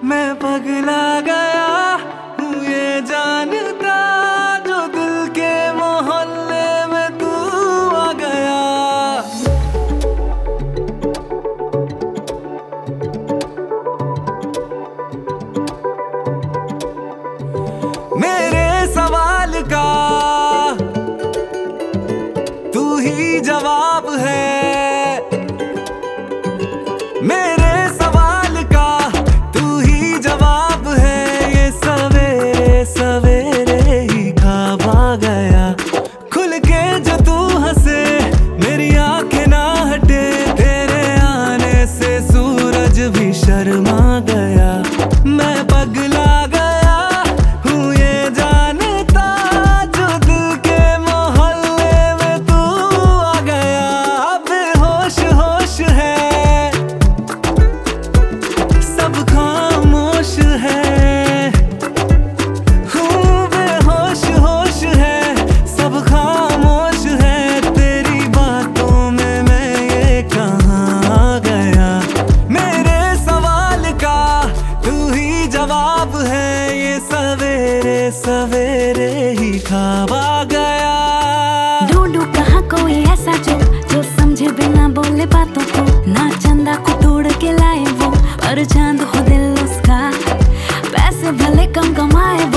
मैं पगला गया हूँ ये जानता, जो दिल के मोहल्ले में तू आ गया। मेरे सवाल का तू ही जवाब है, मेरे सवाल का तू ही जवाब है। ये सवेरे सवेरे ही ख्वाब आ गया, खुल के जो तू हंसे मेरी आंखें ना हटे, तेरे आने से सूरज भी शर्मा गया। मैं पगला गया हूँ ये जानता, जो दिल के मोहल्ले में तू आ गया। अब होश होश है, सब खामोश है, हूँ बेहोश होश है, सब खामोश है। तेरी बातों में मैं ये कहाँ आ गया, मेरे सवाल का तू ही जवाब है। ये सवेरे सवेरे ही ख्वाब आ गया। ढूंढूं कहाँ कोई ऐसा जो समझे बिना बोले बातों को, ना चंदा को तोड़ के लाए वो, पर चांद हो दिल उसका। पैसे भले कम कमाए